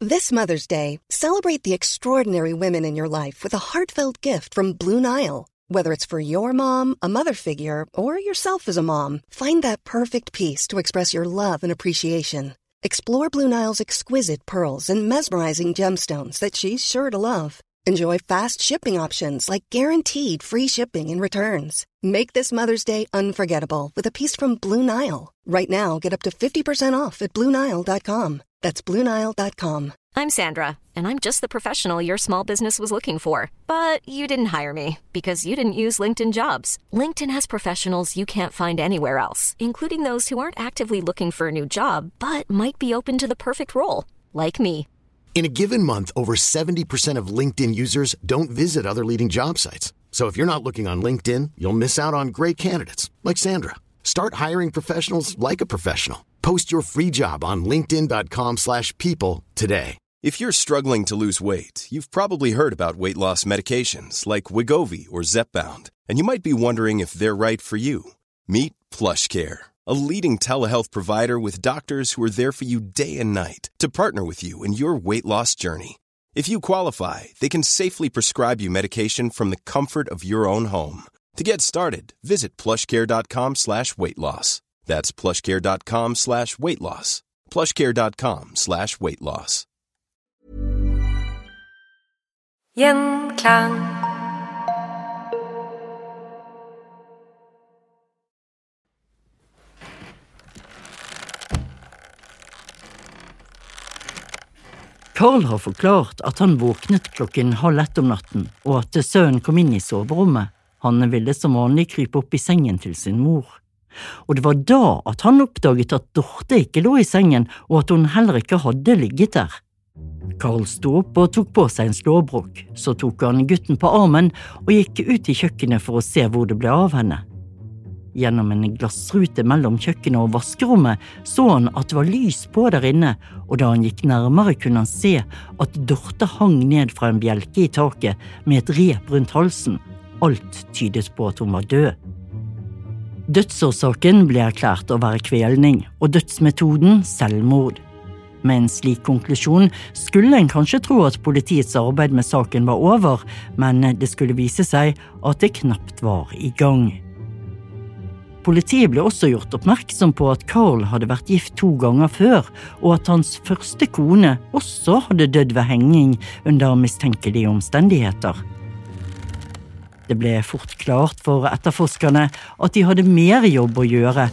This Mother's Day, celebrate the extraordinary women in your life with a heartfelt gift from Blue Nile. Whether it's for your mom, a mother figure, or yourself as a mom, find that perfect piece to express your love and appreciation. Explore Blue Nile's exquisite pearls and mesmerizing gemstones that she's sure to love. Enjoy fast shipping options like guaranteed free shipping and returns. Make this Mother's Day unforgettable with a piece from Blue Nile. Right now, get up to 50% off at BlueNile.com. That's BlueNile.com. I'm Sandra, and I'm just the professional your small business was looking for. But you didn't hire me because you didn't use LinkedIn Jobs. LinkedIn has professionals you can't find anywhere else, including those who aren't actively looking for a new job, but might be open to the perfect role, like me. In a given month, over 70% of LinkedIn users don't visit other leading job sites. So if you're not looking on LinkedIn, you'll miss out on great candidates like Sandra. Start hiring professionals like a professional. Post your free job on linkedin.com/people today. If you're struggling to lose weight, you've probably heard about weight loss medications like Wegovy or Zepbound, and you might be wondering if they're right for you. Meet PlushCare, a leading telehealth provider with doctors who are there for you day and night to partner with you in your weight loss journey. If you qualify, they can safely prescribe you medication from the comfort of your own home. To get started, visit plushcare.com/weightloss. That's plushcare.com/weightloss. plushcare.com/weightloss. Gjenklang. Carl har forklart at han våknet 01:30 om natten, og at sønnen kom inn i soverommet. Han ville som vanlig krype opp i sengen til sin mor. Og det var da at han oppdaget at Dorte ikke lå i sengen, og at hun heller ikke hadde ligget der. Carl sto opp og tok på seg en slåbrok, så tok han gutten på armen og gikk ut i kjøkkenet for å se hvor det ble av henne. Gjennom en glassrute mellom kjøkkenet og vaskerommet så han at det var lys på der inne, og da han gikk nærmere kunne han se at Dorte hang ned fra en bjelke i taket med et rep rundt halsen. Alt tydet på at hun var død. Dødsårsaken ble erklært å være kvelning, og dødsmetoden selvmord. Med en slik konklusjon skulle en kanskje tro at politiets arbeid med saken var over, men det skulle vise seg at det knapt var i gang. Politiet ble også gjort oppmerksom på at Carl hadde vært gift 2 ganger før, og at hans første kone også hadde dødd ved henging under mistenkelige omstendigheter. Det ble fort klart for etterforskerne at de hadde mer jobb å gjøre.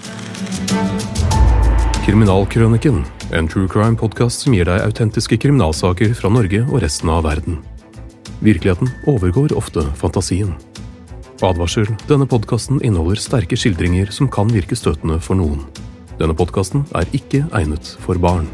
Kriminalkrøniken, en true crime-podcast som gir deg autentiske kriminalsaker fra Norge og resten av verden. Virkeligheten overgår ofte fantasien. Advarsel, denne podcasten inneholder sterke skildringer som kan virke støtende for noen. Denne podcasten er ikke egnet for barn.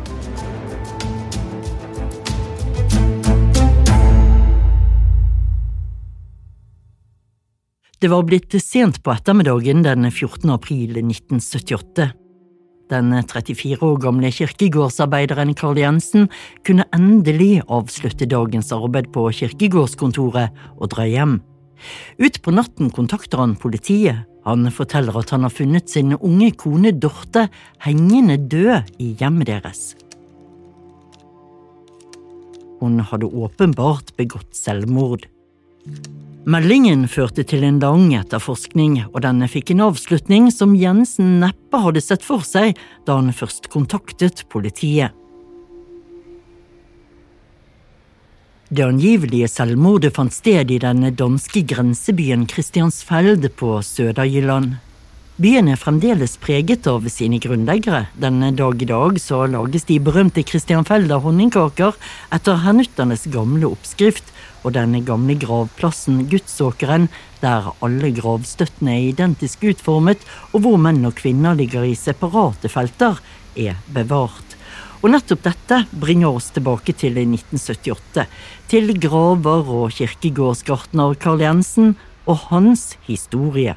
Det var blitt sent på ettermiddagen den 14. april 1978. Den 34 år gamle kirkegårdsarbeideren Carl Jensen kunne endelig avslutte dagens arbeid på kirkegårdskontoret og dra hjem. Ut på natten kontakter han politiet. Han forteller at han har funnet sin unge kone Dorte hengende død i hjemmet deres. Hun hadde åpenbart begått selvmord. Meldingen førte til en lang etterforskning, og denne fikk en avslutning som Jensen neppe hadde sett for seg da han først kontaktet politiet. Det angivelige selvmordet fant sted i den danske grensebyen Christiansfeld på Söderjylland. Byen er fremdeles preget av sine grunnleggere. Denne dag i dag så lages de berømte Christianfelder honningkaker etter hernutternes gamle oppskrift, og denne gamle gravplassen Gudsåkeren, der alle gravstøttene er identisk utformet, og hvor menn og kvinner ligger i separate felter, er bevart. Og nettopp dette bringer oss tilbake til 1978, til graver og kirkegårdsgartner Carl Jensen og hans historie.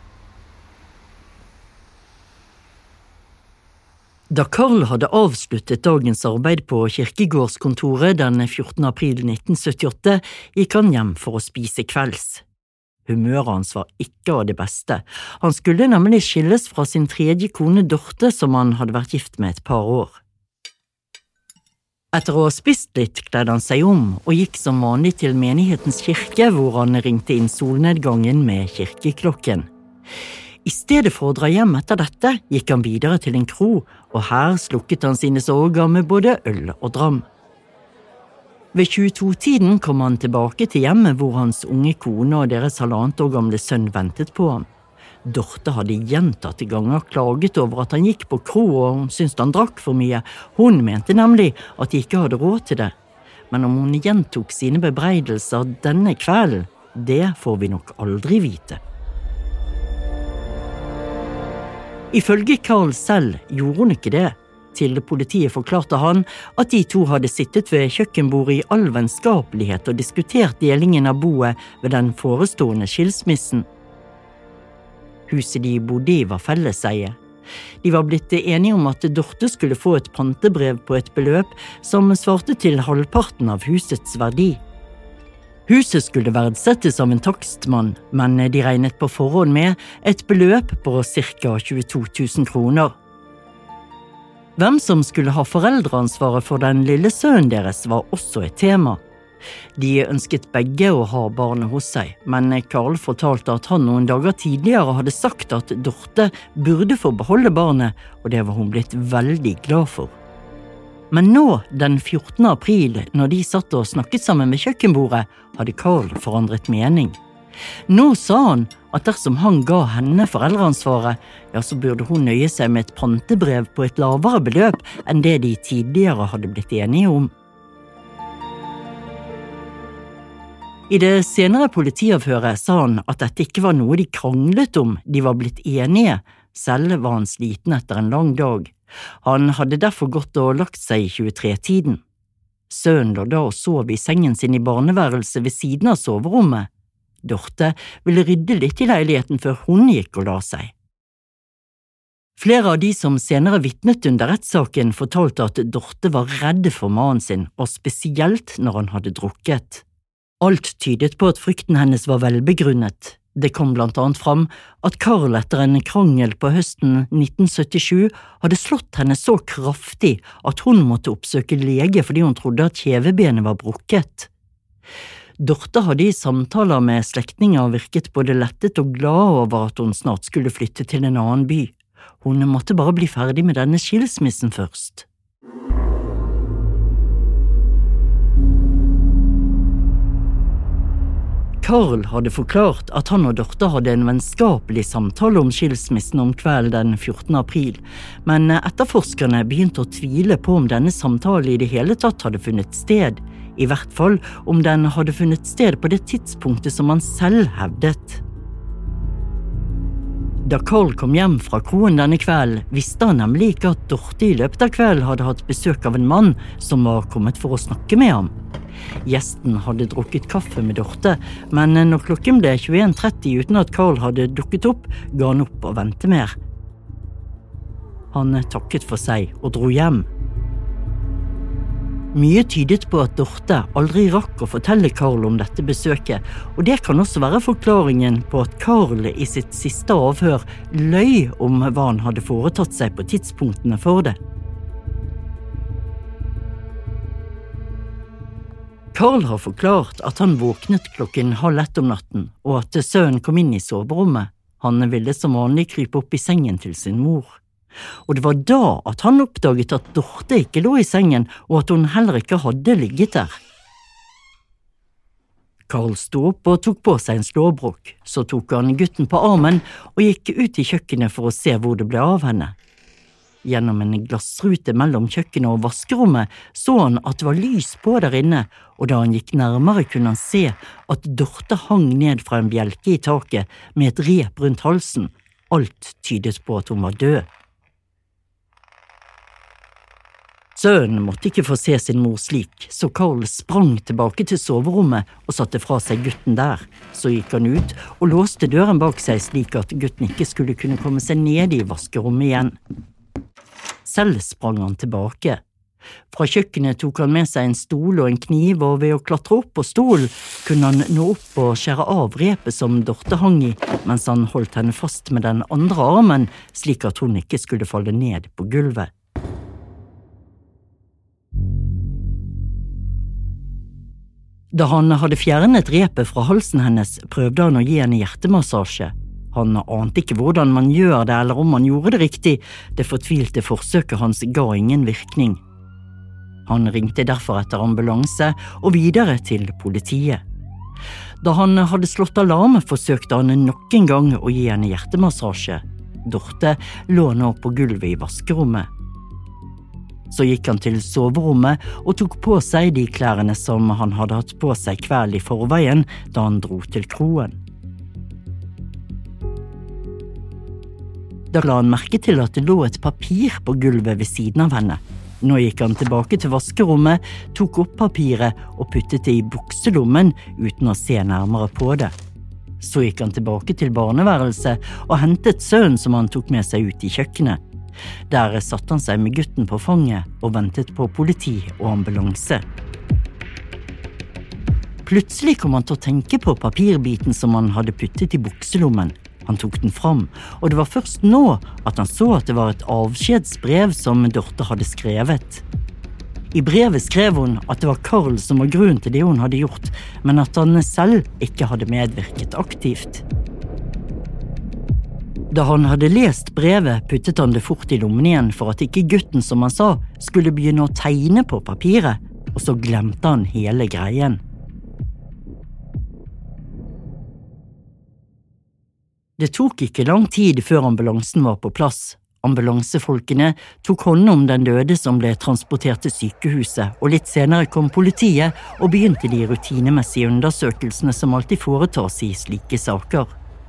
Da Carl hadde avsluttet dagens arbeid på kirkegårdskontoret den 14. april 1978, gikk han hjem for å spise kvelds. Humøret hans var ikke av det beste. Han skulle nemlig skilles fra sin tredje kone Dorte, som han hadde vært gift med et par år. Etter å ha spist litt kledde han seg om og gikk som vanlig til menighetens kirke, hvor han ringte inn solnedgangen med kirkeklokken. I stedet for å dra hjem etter dette, gikk han videre til en kro, og her slukket han sine sorger med både øl og dram. Ved 22-tiden kom han tilbake til hjemmet hvor hans unge kone og deres 1,5 år gamle sønn ventet på ham. Dorte hadde gjentatte ganger klaget over at han gikk på kro og syntes han drakk for mye. Hun mente nemlig at de ikke hadde råd til det. Men om hun gjentok sine bebreidelser denne kvelden, det får vi nok aldri vite. Ifølge Karl selv gjorde hun ikke det. Til politiet forklarte han at de to hadde sittet ved kjøkkenbordet i all vennskapelighet og diskutert delingen av boet ved den forestående skilsmissen. Huset de bodde i var felleseie. De var blitt enige om at Dorte skulle få et pantebrev på et beløp som svarte til halvparten av husets verdi. Huset skulle verdsettes av en takstmann, men de regnet på forhånd med et beløp på ca. 22 000 kroner. Hvem som skulle ha foreldreansvaret for den lille sønnen deres var også et tema. De ønsket begge å ha barnet hos seg, men Karl fortalte at han noen dager tidligere hadde sagt at Dorte burde få beholde barnet, og det var hun blitt veldig glad for. Men nå, den 14. april, når de satt og snakket sammen ved kjøkkenbordet, hadde Karl forandret mening. Nå sa han at dersom han ga henne foreldreansvaret, ja, så burde hun nøye seg med et pantebrev på et lavere beløp enn det de tidligere hadde blitt enige om. I det senere politiavhøret sa han at dette ikke var noe de kranglet om, de var blitt enige. Selv var han sliten etter en lang dag. Han hadde derfor gått og lagt seg i 23-tiden. Sønnen lå da og sov i sengen sin i barneværelset ved siden av soverommet. Dorte ville rydde litt i leiligheten før hun gikk og la seg. Flere av de som senere vitnet under rettssaken fortalte at Dorte var redd for mannen sin, og spesielt når han hadde drukket. Alt tydet på at frykten hennes var velbegrunnet. Det kom blant annet fram at Karl etter en krangel på høsten 1977 hadde slått henne så kraftig at hun måtte oppsøke lege fordi hun trodde at kjevebenet var brukket. Dorte hadde i samtaler med slektninger virket både lettet og glad over at hun snart skulle flytte til en annen by. Hun måtte bare bli ferdig med denne skilsmissen først. Karl hadde forklart at han og Dorte hadde en vennskapelig samtale om skilsmissen om kvelden den 14. april, men etterforskerne begynte å tvile på om denne samtalen i det hele tatt hadde funnet sted, i hvert fall om den hadde funnet sted på det tidspunktet som han selv hevdet. Da Karl kom hjem fra kroen denne kvelden, visste han nemlig ikke at Dorte i løpet av kvelden hadde hatt besøk av en mann som var kommet for å snakke med ham. Gjesten hadde drukket kaffe med Dorte, men når klokken ble 21:30 uten at Karl hadde dukket opp, ga han opp og vente mer. Han takket for seg og dro hjem. Mye tydet på at Dorte aldri rakk å fortelle Karl om dette besøket, og det kan også være forklaringen på at Karl i sitt siste avhør løy om hva han hadde foretatt seg på tidspunktene for det. Karl har forklart at han våknet klokken 01:30 om natten, og at sønnen kom inn i soverommet. Han ville som vanlig krype opp i sengen til sin mor. Og det var da at han oppdaget at Dorte ikke lå i sengen, og at hun heller ikke hadde ligget der. Karl sto opp og tok på seg en slåbrok, så tok han gutten på armen og gikk ut i kjøkkenet for å se hvor det ble av henne. Gjennom en glassrute mellom kjøkkenet og vaskerommet så han at det var lys på der inne, og da han gikk nærmere kunne han se at Dorte hang ned fra en bjelke i taket med et rep rundt halsen. Alt tydet på at hun var død. Sønnen måtte ikke få se sin mor slik, så Karl sprang tilbake til soverommet og satte fra seg gutten der. Så gikk han ut og låste døren bak seg slik at gutten ikke skulle kunne komme seg ned i vaskerommet igjen. Selv sprang han tilbake. Fra kjøkkenet tok han med seg en stol og en kniv, og ved å klatre opp på stolen kunne han nå opp og skjære av repet som Dorte hang i, mens han holdt henne fast med den andre armen, slik at hun ikke skulle falle ned på gulvet. Da han hadde fjernet repet fra halsen hennes, prøvde han å gi henne hjertemassasje. Han ante ikke hvordan man gjør det, eller om han gjorde det riktig. Det fortvilte forsøket hans ga ingen virkning. Han ringte derfor etter ambulanse og videre til politiet. Da han hadde slått alarm, forsøkte han nok en gang å gi henne hjertemassasje. Dorte lå nå på gulvet i vaskerommet. Så gikk han til soverommet og tok på seg de klærne som han hadde hatt på seg kveld i forveien da han dro til kroen. Da la han merke til at det lå et papir på gulvet ved siden av henne. Nå gikk han tilbake til vaskerommet, tok opp papiret og puttet det i bukselommen uten å se nærmere på det. Så gikk han tilbake til barneværelset og hentet sønnen som han tok med seg ut i kjøkkenet. Der satte han seg med gutten på fanget og ventet på politi og ambulanse. Plutselig kom han til å tenke på papirbiten som han hadde puttet i bukselommen. Han tok den fram, og det var først nå at han så at det var et avskjedsbrev som Dorte hadde skrevet. I brevet skrev hun at det var Karl som var grunnen til det hun hadde gjort, men at han selv ikke hadde medvirket aktivt. Da han hadde lest brevet, puttet han det fort i lommen igjen for at ikke gutten, som han sa, skulle begynne å tegne på papiret, og så glemte han hele greien. Det tok ikke lang tid før ambulansen var på plass. Ambulansefolkene tok hånd om den døde som ble transportert til sykehuset, og litt senere kom politiet og begynte de rutinemessige undersøkelsene som alltid foretas i slike saker.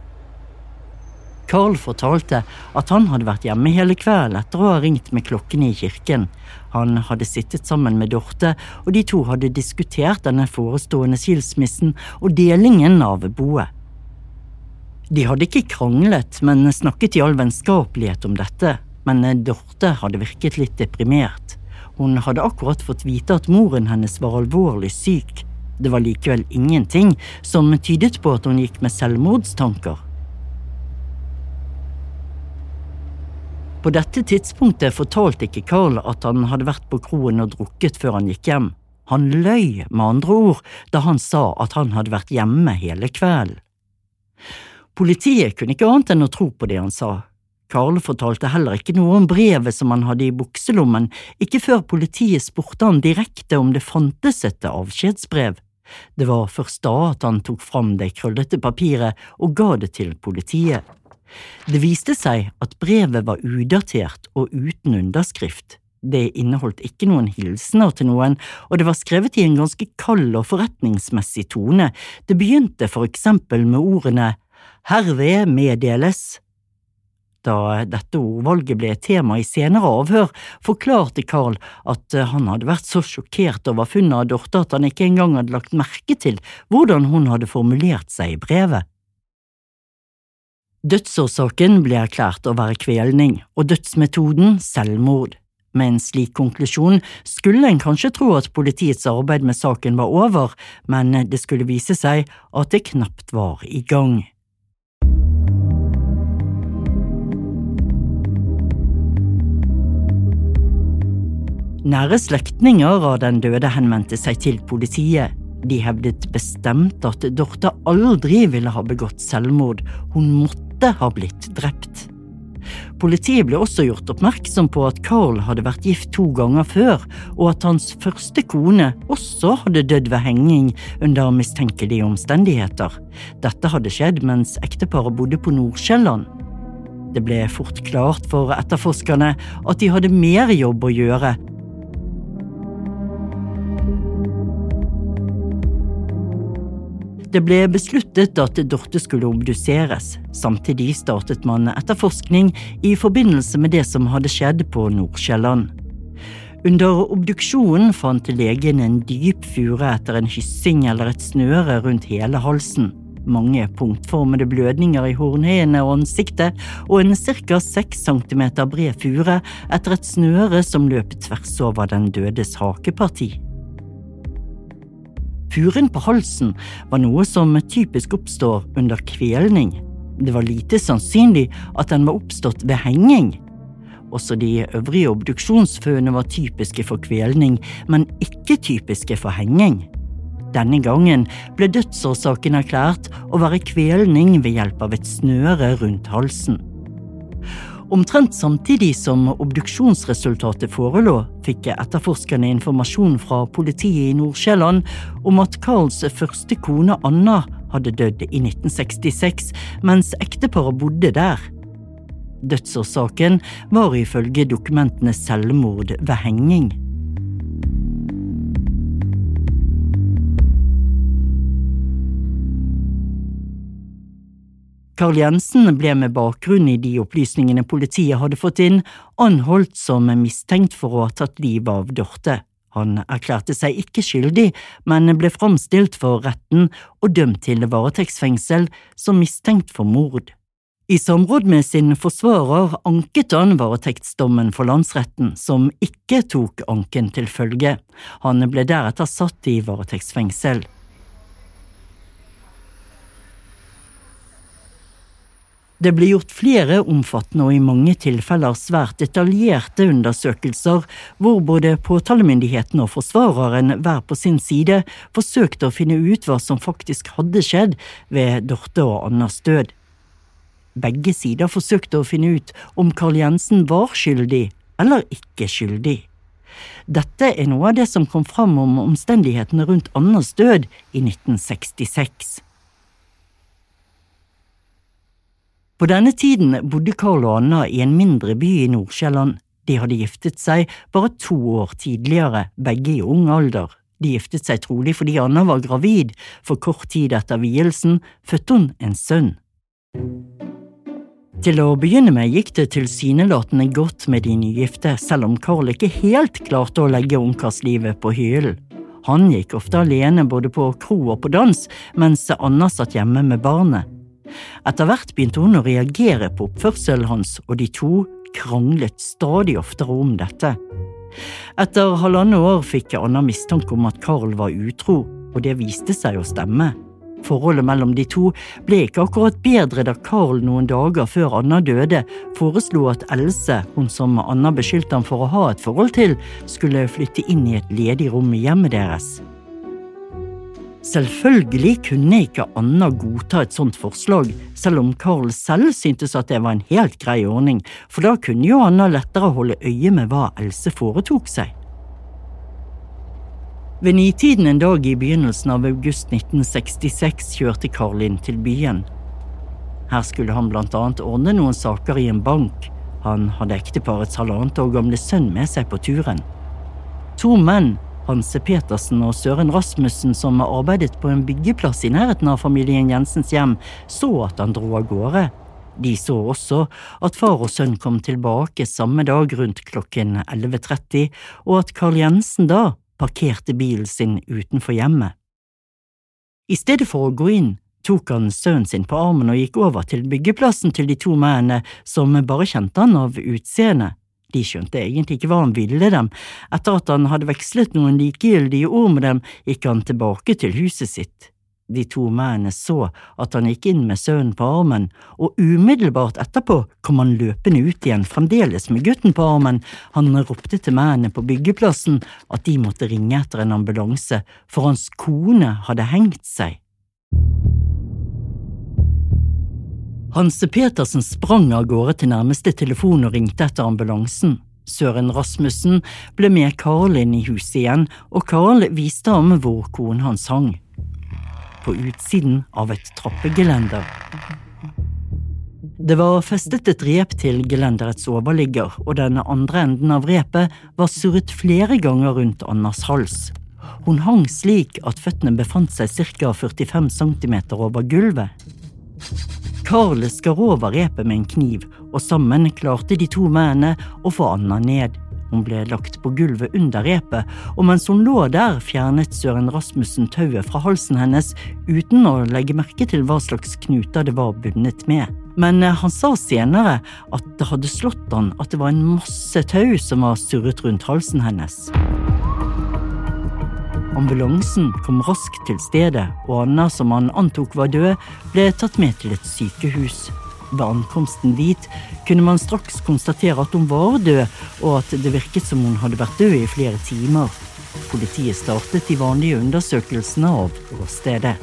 Karl fortalte at han hadde vært hjemme hele kvelden etter å ha ringt med klokkene i kirken. Han hadde sittet sammen med Dorte, og de to hadde diskutert denne forestående skilsmissen og delingen av boet. De hadde ikke kranglet, men snakket i all vennskapelighet om dette, men Dorte hadde virket litt deprimert. Hun hadde akkurat fått vite at moren hennes var alvorlig syk. Det var likevel ingenting som tydet på at hun gikk med selvmordstanker. På dette tidspunktet fortalte ikke Karl at han hadde vært på kroen og drukket før han gikk hjem. Han løy, med andre ord, da han sa at han hadde vært hjemme hele kvelden. Politiet kunne ikke annet enn å tro på det han sa. Karl fortalte heller ikke noe om brevet som han hadde i bukselommen, ikke før politiet spurte han direkte om det fantes et avskjedsbrev. Det var først da at han tok fram det krøllete papiret og ga det til politiet. Det viste seg at brevet var udatert og uten underskrift. Det inneholdt ikke noen hilsener til noen, og det var skrevet i en ganske kald og forretningsmessig tone. Det begynte for eksempel med ordene «Herved meddeles». Da dette ordvalget ble et tema i senere avhør, forklarte Karl at han hadde vært så sjokkert over funnet av Dorte at han ikke engang hadde lagt merke til hvordan hun hadde formulert seg i brevet. Dødsårsaken ble erklært å være kvelning, og dødsmetoden selvmord. Med en slik konklusjon skulle en kanskje tro at politiets arbeid med saken var over, men det skulle vise seg at det knapt var i gang. Nære slektninger av den døde henvendte seg til politiet. De hevdet bestemt at Dorte aldri ville ha begått selvmord. Hun måtte ha blitt drept. Politiet ble også gjort oppmerksom på at Karl hadde vært gift 2 ganger før, og at hans første kone også hadde dødd ved henging under mistenkelige omstendigheter. Dette hadde skjedd mens ekteparet bodde på Nordsjælland. Det ble fort klart for etterforskerne at de hadde mer jobb å gjøre. Det ble besluttet at Dorte skulle obduseres. Samtidig startet man etterforskning i forbindelse med det som hadde skjedd på Nordsjælland. Under obduksjonen fant legen en dyp fure etter en hyssing eller et snøre rundt hele halsen. Mange punktformede blødninger i hornhinnene og ansiktet, og en ca. 6 cm bred fure etter et snøre som løp tvers over den dødes hakeparti. Furen på halsen var noe som typisk oppstår under kvelning. Det var lite sannsynlig at den var oppstått ved henging. Også de øvrige obduksjonsfunnene var typiske for kvelning, men ikke typiske for henging. Denne gangen ble dødsårsaken erklært å være kvelning ved hjelp av et snøre rundt halsen. Omtrent samtidig som obduksjonsresultatet forelå, fikk etterforskerne informasjon fra politiet i Nord-Sjælland om at Karls første kone Anna hadde dødd i 1966, mens ekteparet bodde der. Dødsårsaken var ifølge dokumentene selvmord ved henging. Carl Jensen ble med bakgrunn i de opplysningene politiet hadde fått inn, anholdt som mistenkt for å ha tatt livet av Dorte. Han erklærte seg ikke skyldig, men ble framstilt for retten og dømt til varetektsfengsel som mistenkt for mord. I samråd med sin forsvarer anket han varetektsdommen for landsretten, som ikke tok anken til følge. Han ble deretter satt i varetektsfengsel. Det ble gjort flere omfattende og i mange tilfeller svært detaljerte undersøkelser, hvor både påtalemyndigheten og forsvareren hver på sin side forsøkte å finne ut hva som faktisk hadde skjedd ved Dorte og Annas død. Begge sider forsøkte å finne ut om Carl Jensen var skyldig eller ikke skyldig. Dette noe av det som kom fram om omstendighetene rundt Annas død i 1966. På denne tiden bodde Carl og Anna i en mindre by i Nord-Sjælland. De hadde giftet seg bare 2 år tidligere, begge i ung alder. De giftet seg trolig fordi Anna var gravid. For kort tid etter vielsen fødte hun en sønn. Til å begynne med gikk det tilsynelatende godt med de nygifte, selv om Carl ikke helt klarte å legge ungkarslivet på hyllen. Han gikk ofte alene både på kro og på dans, mens Anna satt hjemme med barnet. Etter hvert begynte hun å reagere på oppførselen hans, og de to kranglet stadig oftere om dette. Etter 1,5 år fikk Anna mistanke om at Carl var utro, og det viste seg å stemme. Forholdet mellom de to ble ikke akkurat bedre da Carl noen dager før Anna døde foreslo at Else, hun som Anna beskyldte ham for å ha et forhold til, skulle flytte inn i et ledig rom i hjemmet deres. Selvfølgelig kunne ikke Anna godta et sånt forslag, selv om Carl selv syntes at det var en helt grei ordning, for da kunne jo Anna lettere holde øye med hva Else foretok seg. Ved 9-tiden en dag i begynnelsen av august 1966 kjørte Carl inn til byen. Her skulle han blant annet ordne noen saker i en bank. Han hadde ekteparets 1,5 år gamle sønn med seg på turen. 2 menn, Hanse Petersen og Søren Rasmussen, som arbeidet på en byggeplass i nærheten av familien Jensens hjem, så at han dro av gårde. De så også at far og sønn kom tilbake samme dag rundt klokken 11:30, og at Carl Jensen da parkerte bilen sin utenfor hjemmet. I stedet for å gå inn, tok han sønnen sin på armen og gikk over til byggeplassen til de 2 mennene som bare kjente han av utseende. De skjønte egentlig ikke hva han ville dem. Etter at han hadde vekslet noen likegyldige ord med dem, gikk han tilbake til huset sitt. De 2 mennene så at han gikk inn med sønnen på armen, og umiddelbart etterpå kom han løpende ut igjen, fremdeles med gutten på armen. Han ropte til mennene på byggeplassen at de måtte ringe etter en ambulanse, for hans kone hadde hengt seg. Hanse Petersen sprang av gårde til nærmeste telefon og ringte etter ambulansen. Søren Rasmussen ble med Carl inn i huset igjen, og Carl viste ham hvor konen hans hang. På utsiden av et trappegelender. Det var festet et rep til gelenderets overligger, og den andre enden av repet var surret flere ganger rundt Annas hals. Hun hang slik at føttene befant seg ca. 45 cm over gulvet. Carl skar over repet med en kniv, og sammen klarte de 2 mennene å få Anna ned. Hun ble lagt på gulvet under repet, og mens hun lå der fjernet Søren Rasmussen tauet fra halsen hennes uten å legge merke til hva slags knuter det var bundet med. Men han sa senere at det hadde slått han at det var en masse tau som var surret rundt halsen hennes. Ambulansen kom raskt til stedet, og Anna, som han antok var død, ble tatt med til et sykehus. Ved ankomsten dit kunne man straks konstatere at hun var død, og at det virket som hun hadde vært død i flere timer. Politiet startet de vanlige undersøkelsene av åstedet.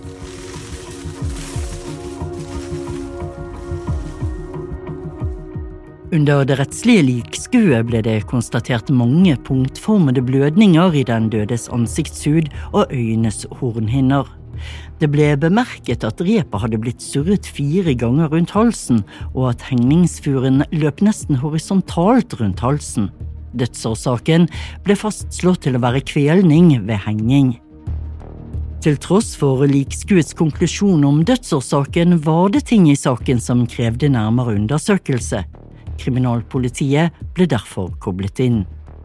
Under det rettslige likskuet ble det konstatert mange punktformede blødninger i den dødes ansiktshud og øynes hornhinner. Det ble bemerket at repet hadde blitt surret 4 ganger rundt halsen, og at hengningsfuren løp nesten horisontalt rundt halsen. Dødsårsaken ble fastslått til å være kvelning ved henging. Til tross for likskuets konklusjon om dødsårsaken var det ting i saken som krevde nærmere undersøkelse. Kriminalpolitiet ble derfor koblet inn.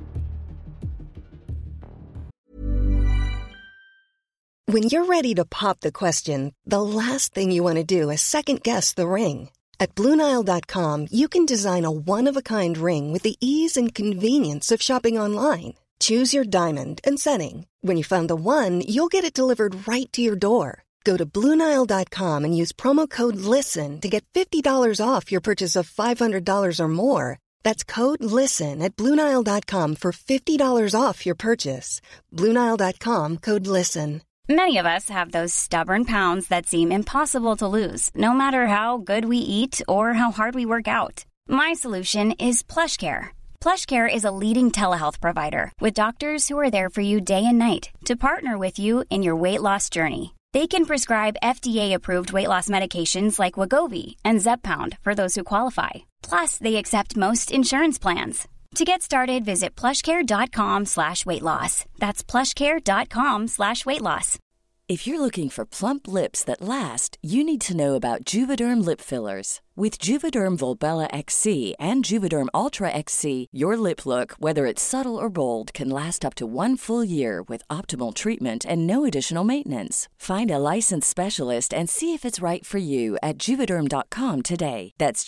When you're ready to pop the question, the last thing you want to do is second-guess the ring. At BlueNile.com, you can design a one-of-a-kind ring with the ease and convenience of shopping online. Choose your diamond and setting. When you find the one, you'll get it delivered right to your door. Go to BlueNile.com and use promo code LISTEN to get $50 off your purchase of $500 or more. That's code LISTEN at BlueNile.com for $50 off your purchase. BlueNile.com, code LISTEN. Many of us have those stubborn pounds that seem impossible to lose, no matter how good we eat or how hard we work out. My solution is PlushCare. PlushCare is a leading telehealth provider with doctors who are there for you day and night to partner with you in your weight loss journey. They can prescribe FDA-approved weight loss medications like Wegovy and Zepbound for those who qualify. Plus, they accept most insurance plans. To get started, visit plushcare.com/weightloss. That's plushcare.com/weightloss. If you're looking for plump lips that last, you need to know about Juvederm lip fillers. With Juvederm Volbella XC and Juvederm Ultra XC, your lip look, whether it's subtle or bold, can last up to 1 full year with optimal treatment and no additional maintenance. Find a licensed specialist and see if it's right for you at Juvederm.com today. That's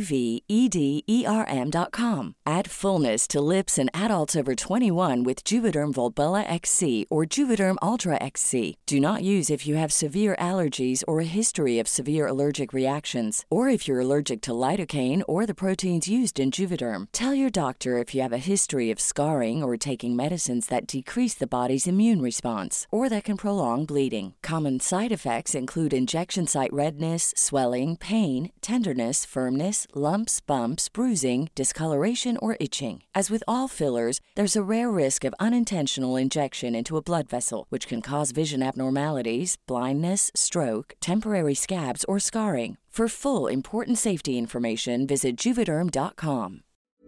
JUVEDERM.com. Add fullness to lips in adults over 21 with Juvederm Volbella XC or Juvederm Ultra XC. Do not use if you have severe allergies or a history of severe allergic reactions, or if you're allergic to lidocaine or the proteins used in Juvederm. Tell your doctor if you have a history of scarring or taking medicines that decrease the body's immune response or that can prolong bleeding. Common side effects include injection site redness, swelling, pain, tenderness, firmness, lumps, bumps, bruising, discoloration, or itching. As with all fillers, there's a rare risk of unintentional injection into a blood vessel, which can cause vision abnormalities, blindness, stroke, temporary scabs, or scarring. For full important safety information, visit Juvederm.com.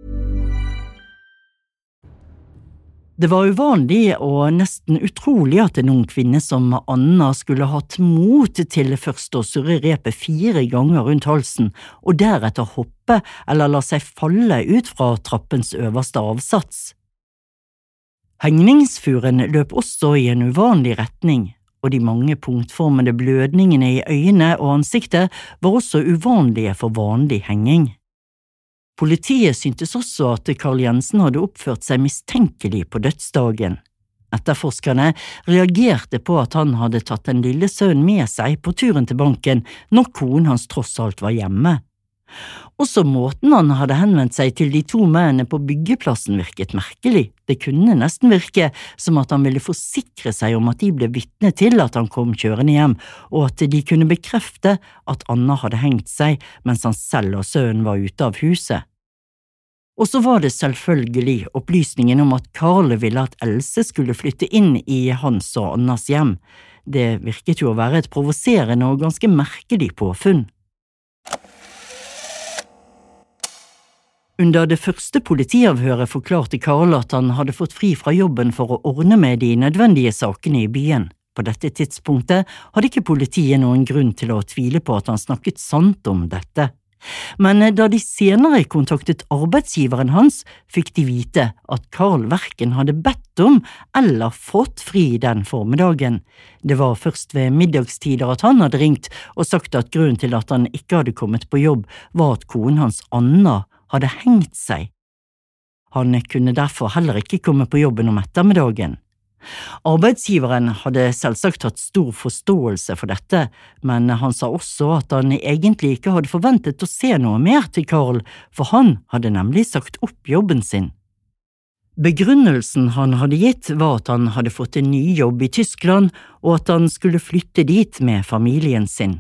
Det var uvanlig og nesten utrolig at en ung kvinne som Anna skulle hatt mot til først å surre repet 4 ganger rundt halsen, og deretter hoppe eller la seg falle ut fra trappens øverste avsats. Hengningsfuren løp også i en uvanlig retning, og de mange punktformede blødningene i øynene og ansiktet var også uvanlige for vanlig henging. Politiet syntes også at Carl Jensen hadde oppført seg mistenkelig på dødsdagen. Etterforskerne reagerte på at han hadde tatt den lille sønnen med seg på turen til banken når konen hans tross alt var hjemme. Også måten han hadde henvendt seg til de 2 mennene på byggeplassen virket merkelig. Det kunne nesten virke som at han ville forsikre seg om at de ble vitne til at han kom kjørende hjem, og at de kunne bekrefte at Anna hadde hengt seg mens han selv og sønnen var ute av huset. Og så var det selvfølgelig opplysningen om at Carl ville at Else skulle flytte inn i hans og Annas hjem. Det virket jo å være et provoserende og ganske merkelig påfunn. Under det første politiavhøret forklarte Carl at han hadde fått fri fra jobben for å ordne med de nødvendige sakene i byen. På dette tidspunktet hadde ikke politiet noen grunn til å tvile på at han snakket sant om dette. Men da de senere kontaktet arbeidsgiveren hans, fikk de vite at Carl hverken hadde bedt om eller fått fri den formiddagen. Det var først ved middagstider at han hadde ringt og sagt at grunnen til at han ikke hadde kommet på jobb var at konen hans Anna hadde hengt seg. Han kunne derfor heller ikke komme på jobben om ettermiddagen. Arbeidsgiveren hadde selvsagt hatt stor forståelse for dette, men han sa også at han egentlig ikke hadde forventet å se noe mer til Carl, for han hadde nemlig sagt opp jobben sin. Begrunnelsen han hadde gitt var at han hadde fått en ny jobb i Tyskland, og at han skulle flytte dit med familien sin.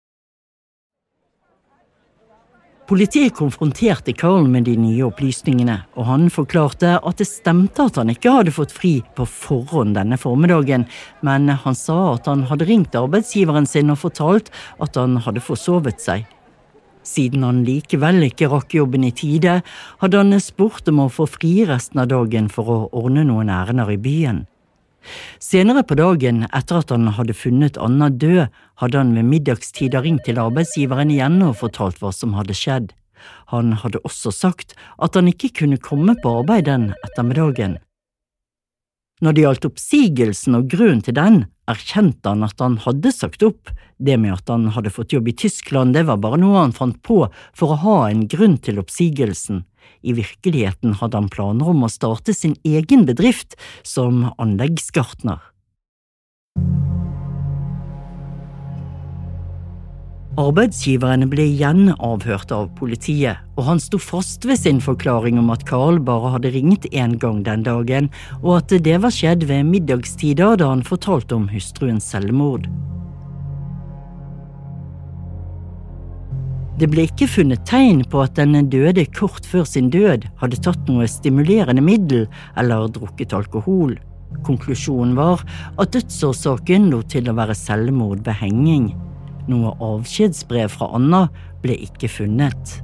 Politiet konfronterte Carl med de nye opplysningene, og han forklarte at det stemte at han ikke hadde fått fri på forhånd denne formiddagen, men han sa at han hadde ringt arbeidsgiveren sin og fortalt at han hadde forsovet seg. Siden han likevel ikke rakk jobben i tide, hadde han spurt om å få fri resten av dagen for å ordne noen ærender i byen. Senere på dagen, etter at han hadde funnet Anna død, hadde han ved middagstid ringt til arbeidsgiveren igjen og fortalt hva som hadde skjedd. Han hadde også sagt at han ikke kunne komme på arbeid den ettermiddagen. Når det gjaldt oppsigelsen og grunnen til den, erkjente han at han hadde sagt opp. Det med at han hadde fått jobb i Tyskland, det var bare noe han fant på for å ha en grunn til oppsigelsen. I virkeligheten hadde han planer om å starte sin egen bedrift som anleggsgartner. Arbeidsgiveren ble igjen avhørt av politiet, og han sto fast ved sin forklaring om at Carl bare hadde ringt en gang den dagen, og at det var skjedd ved middagstider da han fortalte om hustruens selvmord. Det ble ikke funnet tegn på at den døde kort før sin død hadde tatt noe stimulerende middel eller drukket alkohol. Konklusjonen var at dødsårsaken lå til å være selvmord ved henging. Noe avskjedsbrev fra Anna ble ikke funnet.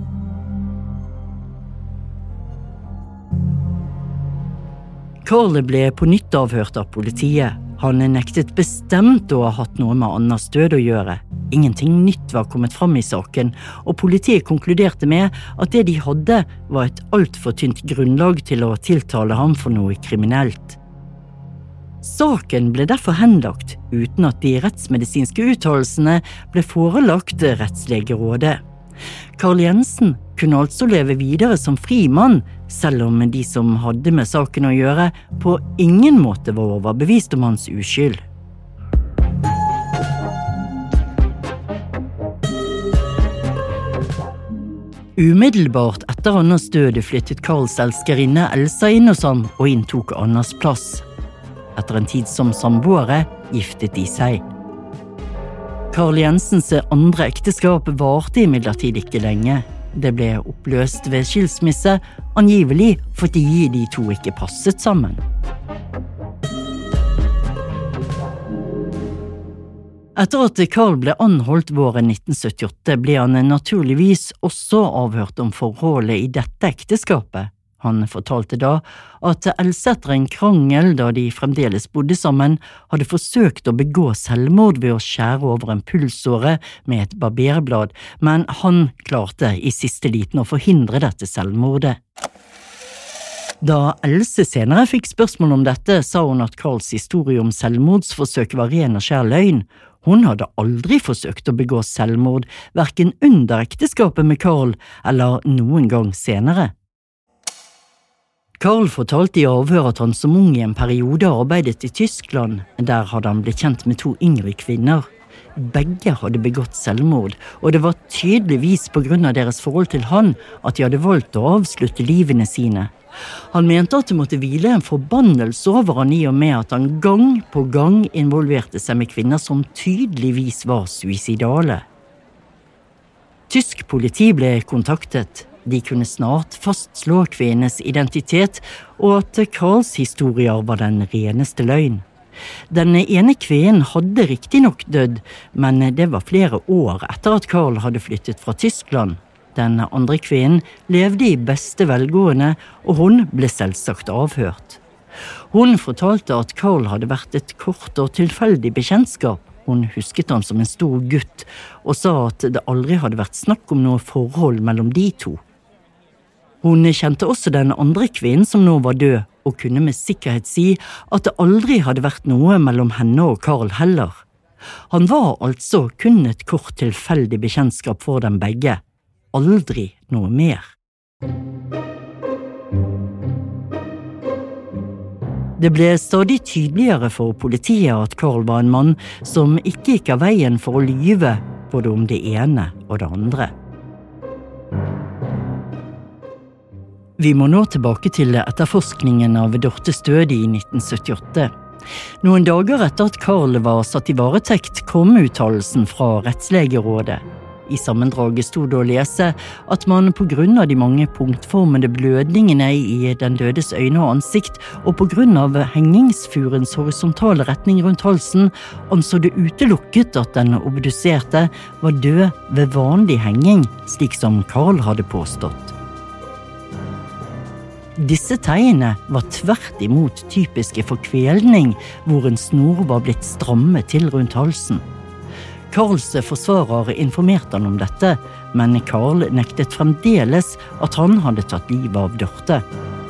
Carl ble på nytt avhørt av politiet. Han nektet bestemt å ha hatt noe med Annas død å gjøre. Ingenting nytt var kommet fram i saken, og politiet konkluderte med at det de hadde var et alt for tynt grunnlag til å tiltale ham for noe kriminelt. Saken ble derfor henlagt, uten at de rettsmedisinske uttalelsene ble forelagt Rettslegerådet. Carl Jensen kunne altså leve videre som fri mann, selv om de som hadde med saken å gjøre, på ingen måte var overbevist om hans uskyld. Umiddelbart etter Annas død flyttet Carls elskerinne Elsa inn hos ham og inntok Annas plass. Etter en tid som samboere giftet de seg. Carl Jensens andre ekteskap varte imidlertid ikke lenge. Det ble oppløst ved skilsmisse, angivelig fordi de to ikke passet sammen. Etter at Carl ble anholdt våren 1978, ble han naturligvis også avhørt om forholdet i dette ekteskapet. Han fortalte da at Elsa etter en krangel da de fremdeles bodde sammen, hadde forsøkt å begå selvmord ved å skjære over en pulsåre med et barberblad, men han klarte i siste liten å forhindre dette selvmordet. Da Else senere fikk spørsmål om dette, sa hun at Carls historie om selvmordsforsøk var ren og skjær løgn. Hun hadde aldri forsøkt å begå selvmord, hverken under ekteskapet med Carl eller noen gang senere. Carl fortalte i avhør at han som ung i en periode arbeidet i Tyskland. Der hadde han blitt kjent med 2 yngre kvinner. Begge hadde begått selvmord, og det var tydeligvis på grunn av deres forhold til han at de hadde valgt å avslutte livene sine. Han mente at det måtte hvile en forbannelse over han i og med at han gang på gang involverte seg med kvinner som tydeligvis var suicidale. Tysk politi ble kontaktet. De kunne snart fastslå kvinnes identitet, og at Carls historier var den reneste løgn. Den ene kvinnen hadde riktig nok dødd, men det var flere år etter at Carl hadde flyttet fra Tyskland. Den andre kvinnen levde i beste velgående, og hun ble selvsagt avhørt. Hun fortalte at Carl hadde vært et kort og tilfeldig bekjentskap. Hun husket han som en stor gutt, og sa at det aldri hadde vært snakk om noe forhold mellom de to. Hun kjente også den andre kvinnen som nå var død, og kunne med sikkerhet si at det aldri hadde vært noe mellom henne og Carl heller. Han var altså kun et kort tilfeldig bekjentskap for dem begge. Aldri noe mer. Det ble stadig tydeligere for politiet at Carl var en mann som ikke gikk av veien for å lyve både om det ene og det andre. Vi må nå tilbake til etterforskningen av Dortes død i 1978. Noen dager etter at Karl var satt i varetekt, kom uttalelsen fra Rettslegerådet. I sammendraget stod det å lese at man på grunn av de mange punktformede blødningene i den dødes øyne og ansikt, og på grunn av hengingsfurens horisontale retning rundt halsen, anså det utelukket at den obduserte var død ved vanlig henging, slik som Karl hadde påstått. Disse tegnene var tvert imot typiske for kvelning, hvor en snor var blitt strammet til rundt halsen. Karls forsvarer informerte han om dette, men Karl nektet fremdeles at han hadde tatt livet av Dorte.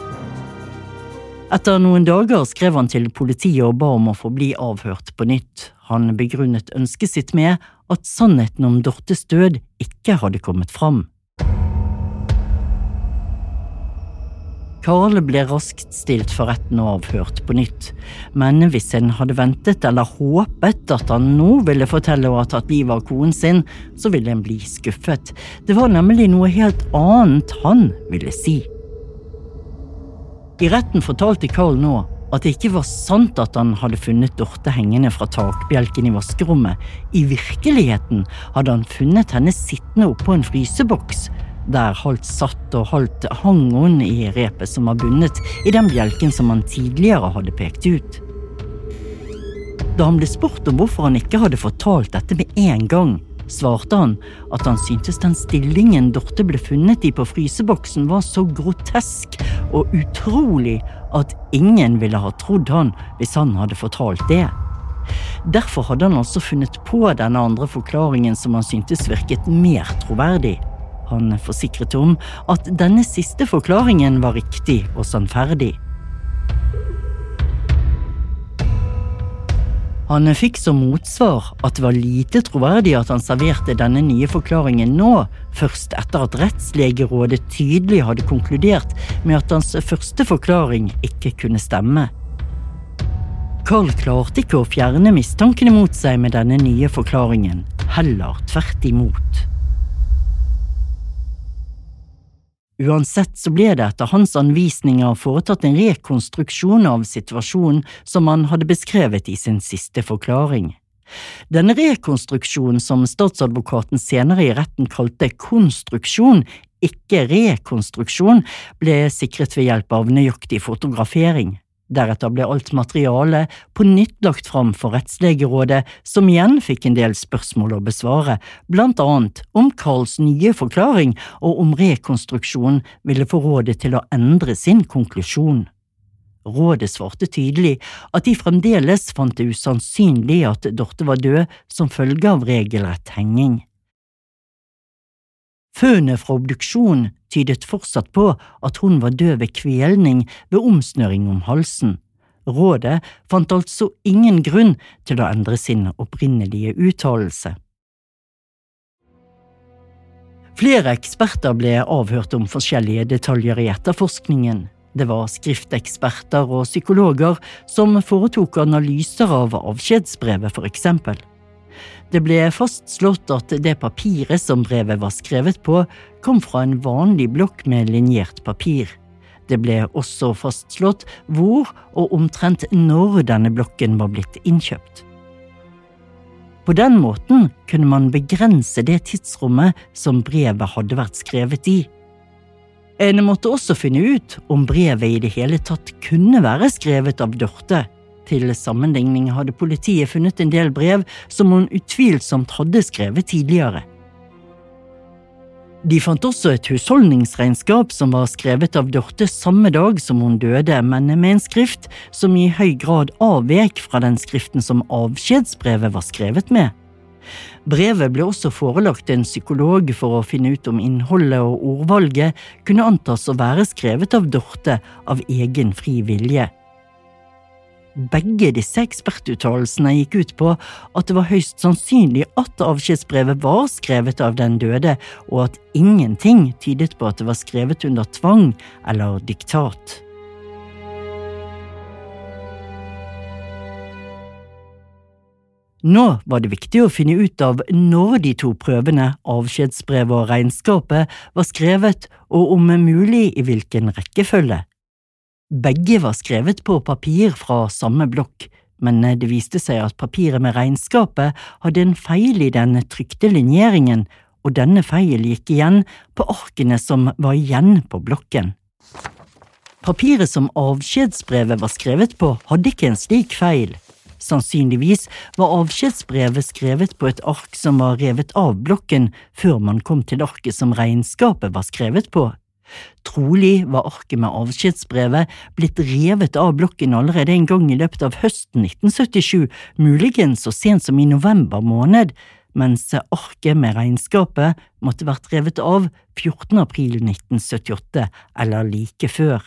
Etter noen dager skrev han til politiet og ba om å få bli avhørt på nytt. Han begrunnet ønsket sitt med at sannheten om Dortes død ikke hadde kommet fram. Karl ble raskt stilt for retten og avhørt på nytt, men hvis en hadde ventet eller håpet at han nå ville fortelle å ha tatt livet av konen sin, så ville en bli skuffet. Det var nemlig noe helt annet han ville si. I retten fortalte Karl nå at det ikke var sant at han hadde funnet Dorte hengende fra takbjelken i vaskerommet. I virkeligheten hadde han funnet henne sittende oppå en fryseboks, der halvt satt og halvt hang hun i repet som var bundet i den bjelken som han tidligere hadde pekt ut. Da han ble spurt om hvorfor han ikke hadde fortalt dette med en gang, svarte han at han syntes den stillingen Dorte ble funnet i på fryseboksen var så grotesk og utrolig at ingen ville ha trodd han hvis han hadde fortalt det. Derfor hadde han altså funnet på denne andre forklaringen som han syntes virket mer troverdig. Han forsikret om at denne siste forklaringen var riktig og sannferdig. Han fikk som motsvar at det var lite troverdig at han serverte denne nye forklaringen nå, først etter at Rettslegerådet tydelig hadde konkludert med at hans første forklaring ikke kunne stemme. Karl klarte ikke å fjerne mistankene mot seg med denne nye forklaringen, heller tvert imot. Uansett så ble det etter hans anvisninger foretatt en rekonstruksjon av situasjonen som han hadde beskrevet i sin siste forklaring. Denne rekonstruksjonen, som statsadvokaten senere i retten kalte konstruksjon, ikke rekonstruksjon, ble sikret ved hjelp av nøyaktig fotografering. Deretter ble alt materiale på nytt lagt fram for Rettslegerådet, som igjen fikk en del spørsmål å besvare, blant annet om Karls nye forklaring og om rekonstruksjonen ville få rådet til å endre sin konklusjon. Rådet svarte tydelig at de fremdeles fant det usannsynlig at Dorte var død som følge av regelrett henging. Funnet fra obduksjon tydet fortsatt på at hun var død ved kvelning ved omsnøring om halsen. Rådet fant altså ingen grunn til å endre sin opprinnelige uttalelse. Flere eksperter ble avhørt om forskjellige detaljer i etterforskningen. Det var skrifteksperter og psykologer som foretok analyser av avskjedsbrevet for eksempel. Det ble fastslått at det papiret som brevet var skrevet på, kom fra en vanlig blokk med linjert papir. Det ble også fastslått hvor og omtrent når denne blokken var blitt innkjøpt. På den måten kunne man begrense det tidsrommet som brevet hadde vært skrevet i. En måtte også finne ut om brevet i det hele tatt kunne være skrevet av Dorte. Til sammenligning hadde politiet funnet en del brev som hun utvilsomt hadde skrevet tidligere. De fant også et husholdningsregnskap som var skrevet av Dorte samme dag som hun døde, men med en skrift som i høy grad avvek fra den skriften som avskjedsbrevet var skrevet med. Brevet ble også forelagt en psykolog for å finne ut om innholdet og ordvalget kunne antas å være skrevet av Dorte av egen fri vilje. Begge disse ekspertuttalelsene gikk ut på at det var høyst sannsynlig at avskjedsbrevet var skrevet av den døde, og at ingenting tydet på at det var skrevet under tvang eller diktat. Nå var det viktig å finne ut av når de to prøvene, avskjedsbrevet og regnskapet, var skrevet og om mulig i hvilken rekkefølge. Begge var skrevet på papir fra samme blokk, men det viste seg at papiret med regnskapet hadde en feil i den trykte linjeringen, og denne feil gikk igjen på arkene som var igjen på blokken. Papiret som avskjedsbrevet var skrevet på, hadde ikke en slik feil. Sannsynligvis var avskjedsbrevet skrevet på et ark som var revet av blokken før man kom til arket som regnskapet var skrevet på. Trolig var arket med avskjedsbrevet blitt revet av blokken allerede en gang i løpet av høsten 1977, muligens så sent som i november måned, mens arket med regnskapet måtte vært revet av 14. april 1978, eller like før.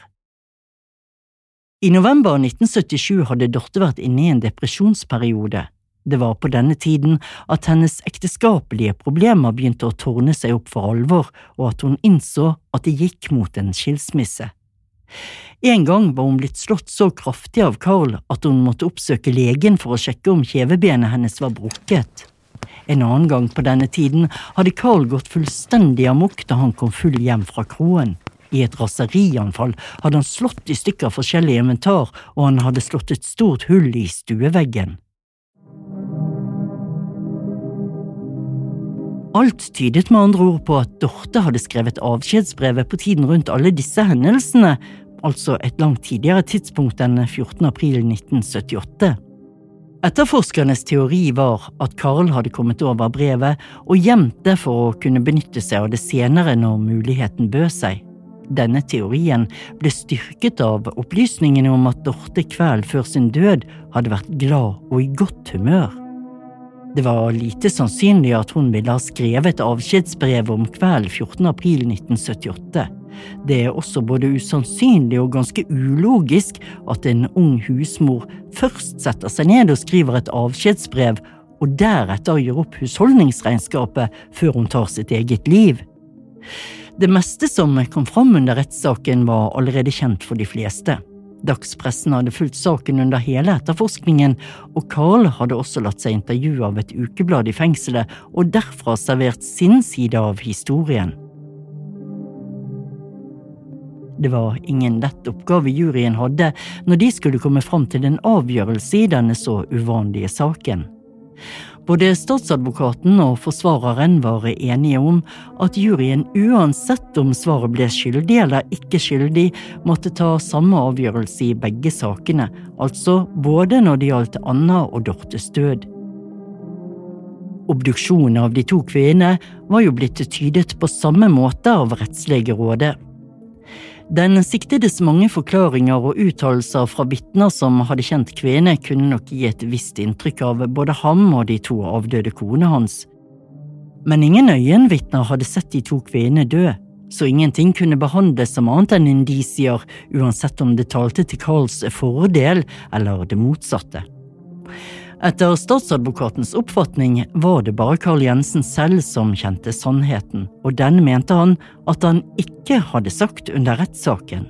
I november 1977 hadde Dorthe vært inne i en depresjonsperiode. Det var på denne tiden at hennes ekteskapelige problemer begynte å tårne seg opp for alvor, og at hun innså at det gikk mot en skilsmisse. En gang var hun blitt slått så kraftig av Carl at hun måtte oppsøke legen for å sjekke om kjevebenet hennes var brukket. En annen gang på denne tiden hadde Carl gått fullstendig amok da han kom full hjem fra kroen. I et raserianfall hadde han slått i stykker forskjellig inventar, og han hadde slått et stort hull i stueveggen. Alt tydet med andre ord på at Dorthe hadde skrevet avskjedsbrevet på tiden rundt alle disse hendelsene, altså et langt tidligere tidspunkt enn 14. april 1978. Etterforskernes teori var at Carl hadde kommet over brevet og gjemt det for å kunne benytte seg av det senere når muligheten bød seg. Denne teorien ble styrket av opplysningene om at Dorthe kveld før sin død hadde vært glad og i godt humør. Det var lite sannsynlig at hun ville ha skrevet avskjedsbrevet om kveld 14. april 1978. Det er også både usannsynlig og ganske ulogisk at en ung husmor først setter seg ned og skriver et avskjedsbrev, og deretter gjør opp husholdningsregnskapet før hun tar sitt eget liv. Det meste som kom fram under rettssaken var allerede kjent for de fleste. Dagspressen hadde fulgt saken under hele etterforskningen, og Carl hadde også latt seg intervjue av et ukeblad i fengselet og derfra servert sin side av historien. Det var ingen lett oppgave juryen hadde når de skulle komme fram til en avgjørelse i denne så uvanlige saken. Både statsadvokaten og forsvareren var enige om at juryen uansett om svaret ble skyldig eller ikke skyldig, måtte ta samme avgjørelse i begge sakene, altså både når det gjaldt Anna og Dorthes død. Obduksjonen av de to kvinnene var jo blitt tydet på samme måte av Rettslegerådet. Den siktedes mange forklaringer og uttalelser fra vitner som hadde kjent kvinnen kunne nok gi et visst inntrykk av både ham og de to avdøde kone hans. Men ingen øyenvitner hadde sett de to kvinnene dø, så ingenting kunne behandles som annet enn indisier, uansett om det talte til Carls fordel eller det motsatte. Etter statsadvokatens oppfatning var det bare Carl Jensen selv som kjente sannheten, og den mente han at han ikke hadde sagt under rettssaken.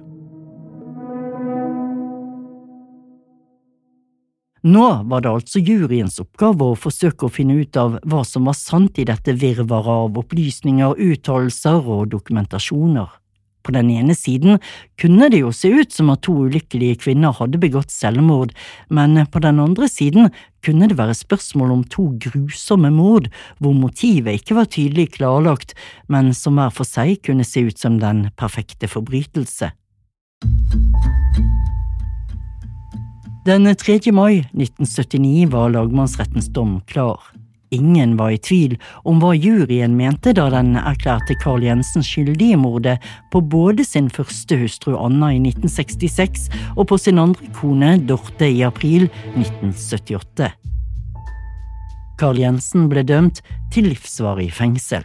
Nå var det altså juryens oppgave å forsøke å finne ut av hva som var sant i dette virvaret av opplysninger, uttalelser og dokumentasjoner. På den ene siden kunne det jo se ut som at to ulykkelige kvinner hadde begått selvmord, men på den andre siden kunne det være spørsmål om to grusomme mord, hvor motivet ikke var tydelig klarlagt, men som hver for seg kunne se ut som den perfekte forbrytelse. Den 3. mai 1979 var lagmannsrettens dom klar. Ingen var i tvil om hva juryen mente da den erklærte Carl Jensen skyldig i mordet på både sin første hustru Anna i 1966 og på sin andre kone Dorthe i april 1978. Carl Jensen ble dømt til livsvarig fengsel.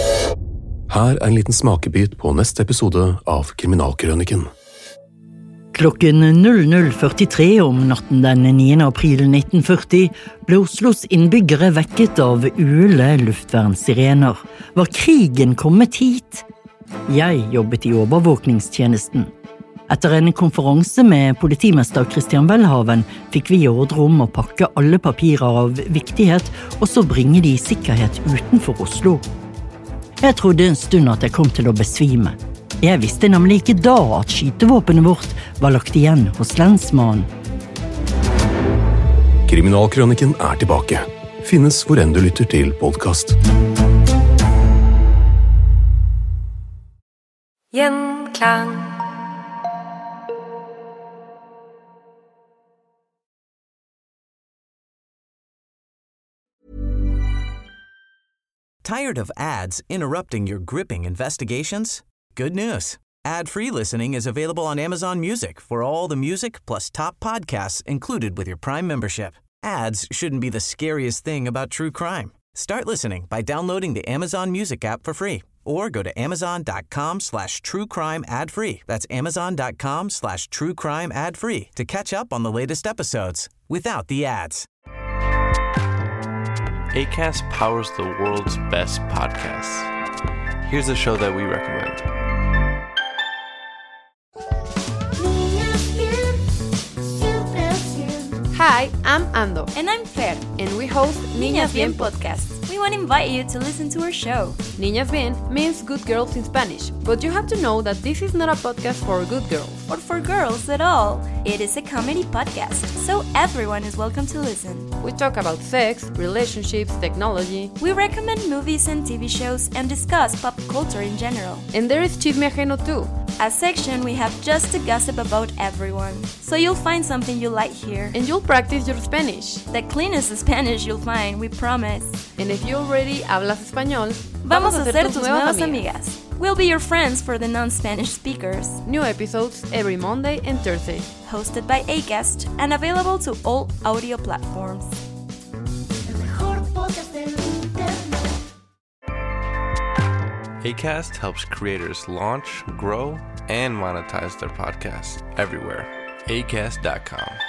Her er en liten smakebit på neste episode av Kriminalkrøniken. Klokken 00:43 om natten den 9. april 1940 ble Oslos innbyggere vekket av uule luftvernsirener. Var krigen kommet hit? Jeg jobbet i overvåkningstjenesten. Etter en konferanse med politimester Christian Welhaven fikk vi ordre om å pakke alle papirer av viktighet og så bringe de i sikkerhet utenfor Oslo. Jeg trodde en stund at jeg kom til å besvime. Jeg visste nemlig ikke da at skytevåpenet vårt var lagt igjen hos lensmannen. Kriminalkrøniken er tilbake. Finnes hvor enn du lytter til podcast. Gjenklang. Tired of ads interrupting your gripping investigations? Good news. Ad-free listening is available on Amazon Music for all the music plus top podcasts included with your Prime membership. Ads shouldn't be the scariest thing about true crime. Start listening by downloading the Amazon Music app for free or go to amazon.com/truecrime ad-free. That's amazon.com/truecrime ad-free to catch up on the latest episodes without the ads. Acast powers the world's best podcasts. Here's a show that we recommend. Hi, I'm Ando. And I'm Fer. And we host Niñas Bien podcast. We want to invite you to listen to our show. Niñas Bien means good girls in Spanish, but you have to know that this is not a podcast for good girls. Or for girls at all. It is a comedy podcast, so everyone is welcome to listen. We talk about sex, relationships, technology. We recommend movies and TV shows and discuss pop culture in general. And there is Chisme Ajeno too. A section we have just to gossip about everyone. So you'll find something you like here. And you'll practice your Spanish. The cleanest Spanish you'll find, we promise. And if you already hablas español, vamos a ser tus nuevas amigas. We'll be your friends for the non-Spanish speakers. New episodes every Monday and Thursday. Hosted by Acast and available to all audio platforms. Acast helps creators launch, grow, and monetize their podcasts everywhere. Acast.com.